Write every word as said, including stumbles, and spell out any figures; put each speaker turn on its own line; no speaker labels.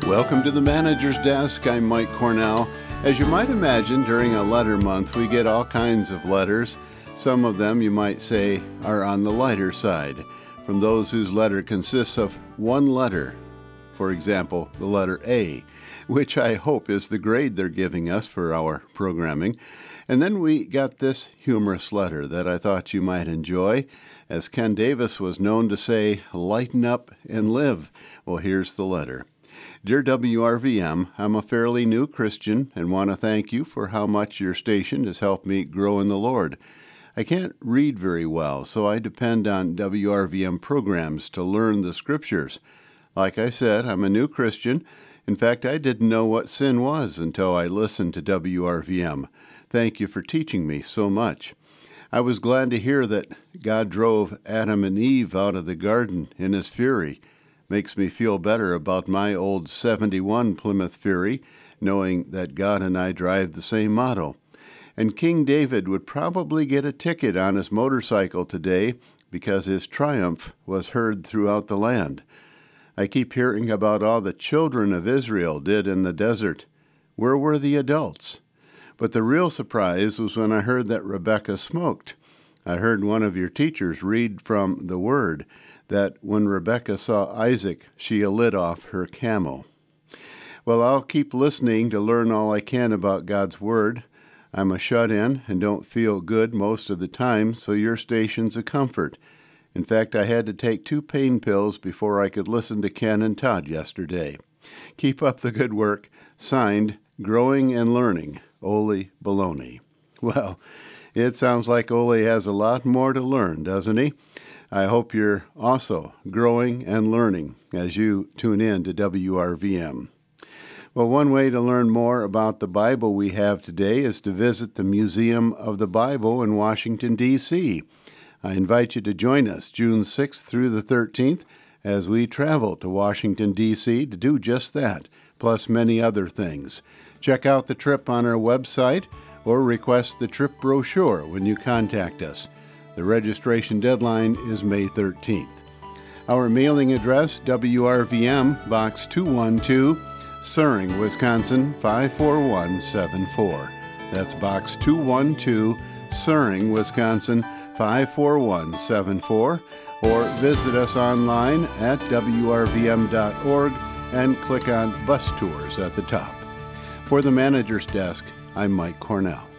Welcome to the Manager's Desk. I'm Mike Cornell. As you might imagine, during a letter month, we get all kinds of letters. Some of them, you might say, are on the lighter side, from those whose letter consists of one letter. For example, the letter A, which I hope is the grade they're giving us for our programming. And then we got this humorous letter that I thought you might enjoy. As Ken Davis was known to say, lighten up and live. Well, here's the letter. Dear W R V M, I'm a fairly new Christian and want to thank you for how much your station has helped me grow in the Lord. I can't read very well, so I depend on W R V M programs to learn the scriptures. Like I said, I'm a new Christian. In fact, I didn't know what sin was until I listened to W R V M. Thank you for teaching me so much. I was glad to hear that God drove Adam and Eve out of the garden in his fury. Makes me feel better about my old seventy-one Plymouth Fury, knowing that God and I drive the same model. And King David would probably get a ticket on his motorcycle today because his triumph was heard throughout the land. I keep hearing about all the children of Israel did in the desert. Where were the adults? But the real surprise was when I heard that Rebekah smoked. I heard one of your teachers read from the Word that when Rebekah saw Isaac, she lit off her camel. Well, I'll keep listening to learn all I can about God's Word. I'm a shut-in and don't feel good most of the time, so your station's a comfort. In fact, I had to take two pain pills before I could listen to Ken and Todd yesterday. Keep up the good work. Signed, Growing and Learning, Ole Baloney. Well, it sounds like Ole has a lot more to learn, doesn't he? I hope you're also growing and learning as you tune in to W R V M. Well, one way to learn more about the Bible we have today is to visit the Museum of the Bible in Washington, D C I invite you to join us June sixth through the thirteenth as we travel to Washington, D C to do just that, plus many other things. Check out the trip on our website or request the trip brochure when you contact us. The registration deadline is May thirteenth. Our mailing address, W R V M, Box two one two, Suring, Wisconsin, five four one seven four. That's Box two one two, Suring, Wisconsin, five four one seven four. Or visit us online at W R V M dot org and click on Bus Tours at the top. For the Manager's Desk, I'm Mike Cornell.